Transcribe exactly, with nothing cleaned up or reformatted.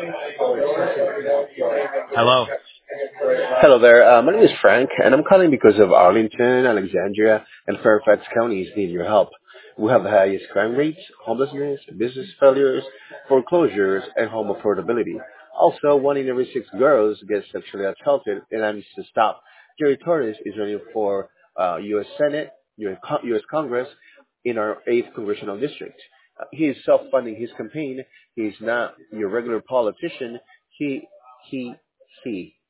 Hello. Hello there. Uh, my name is Frank, and I'm calling because of Arlington, Alexandria, and Fairfax counties need your help. We have the highest crime rates, homelessness, business failures, foreclosures, and home affordability. Also, one in every six girls gets sexually assaulted, and that needs to stop. Jerry Torres is running for uh, U S. Senate, U S. Con- U S. Congress, in our eighth congressional district. Uh, he is self-funding his campaign. He is not your regular politician. He, he, he